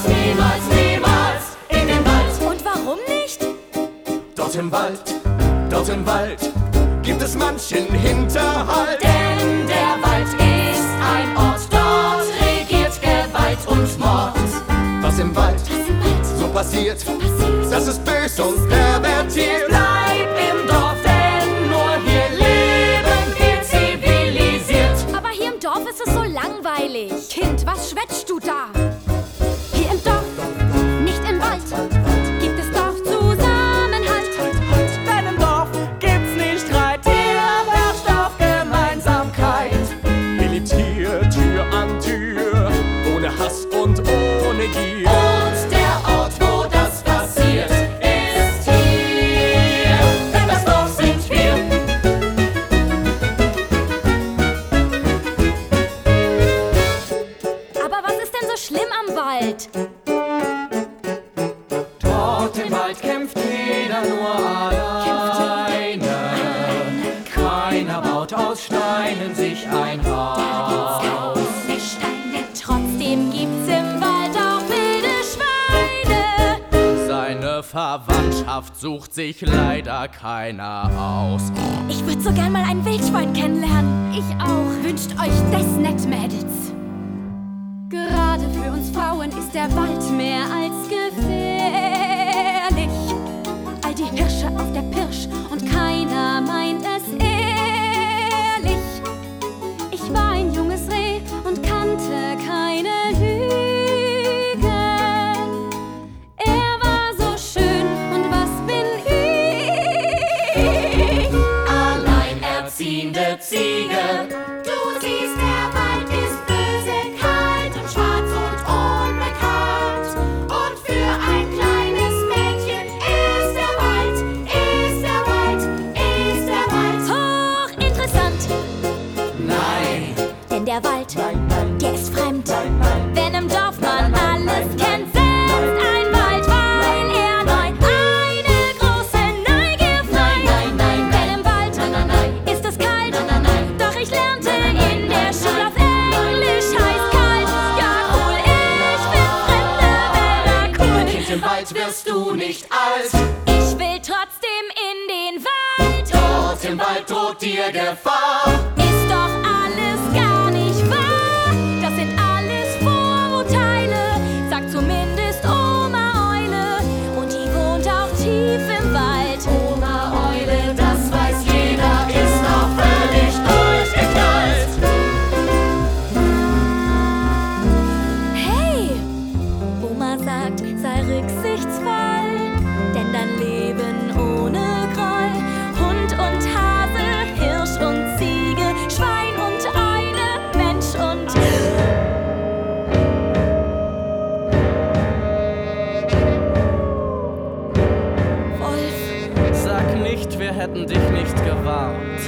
niemals, niemals in den Wald. Und warum nicht? Dort im Wald gibt es manchen Hinterhalt. Denn der Wald ist ein Ort, dort regiert Gewalt und Mord. Was im Wald so passiert, das ist bös und pervertiert. Bleib im Dorf, denn nur hier leben wir zivilisiert. Aber hier im Dorf ist es so langweilig. Kind, was schwätzt du da? Hier im Dorf, nicht im Wald, gibt es doch Zusammenhalt. Denn im Dorf gibt's nicht Streit, hier herrscht auf Gemeinsamkeit. Ihr lebt hier Tür an Tür, ohne Hass und ohne Gier. Und der Ort, wo das passiert, ist hier. Denn das Dorf sind wir. Aber was ist denn so schlimm am Wald? Dort im Wald kämpft jeder nur alleine. Keiner baut aus Steinen sich ein Haus. Trotzdem gibt's im Wald auch wilde Schweine. Seine Verwandtschaft sucht sich leider keiner aus. Ich würd so gern mal ein Wildschwein kennenlernen. Ich auch. Wünscht euch das nicht, Mädels? Gerade für uns Frauen ist der Wald mehr als gefährlich. All die Hirsche auf der Pirsch und keiner meint es ehrlich. Ich war ein junges Reh und kannte keine Lüge. Er war so schön und was bin ich? Alleinerziehende Ziege. Du siehst, der Wald ist böse, kalt und schwarz und unbekannt. Und für ein kleines Mädchen ist der Wald, ist der Wald, ist der Wald hochinteressant. Nein, Denn der Wald, nein, der ist fremd. nein. Wenn im Dorf man alles kennt, setzt ein Wald, weil er neu eine große Neugier frei. Denn im Wald ist es kalt, doch ich lernte in der Schule auf Englisch heißt kalt. Ja cool, ich find fremde Wälder cool. Kind, im Wald wirst du nicht alt. Ich will trotzdem in den Wald. Dort im Wald droht dir Gefahr. Ist doch alles gar nicht wahr. Das sind alles Vorurteile, sagt zumindest Oma Eule. Und die wohnt auch tief im Wald. Oma Eule, das weiß jeder, ist auch völlig durchgeknallt. Hey, Oma sagt, sei rücksichtsvoll, denn dein Leben ohne Groll. Hund und Hase, Hirsch und Ziege, Schwein und Eule, Mensch und Wolf. Sag nicht, wir hätten dich nicht gewarnt.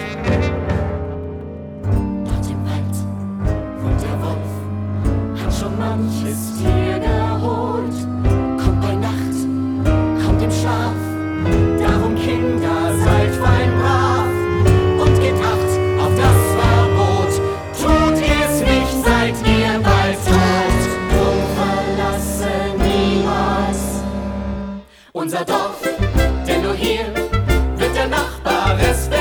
Dort im Wald wohnt der Wolf, hat schon manches Tier geholt. Kommt bei Nacht, kommt im Schlaf. Darum, Kinder, seid fein brav und gebt Acht auf das Verbot. Tut ihr's nicht, seid ihr bald tot. Drum verlasse niemals unser Dorf, denn nur hier wird der Nachbar respektiert.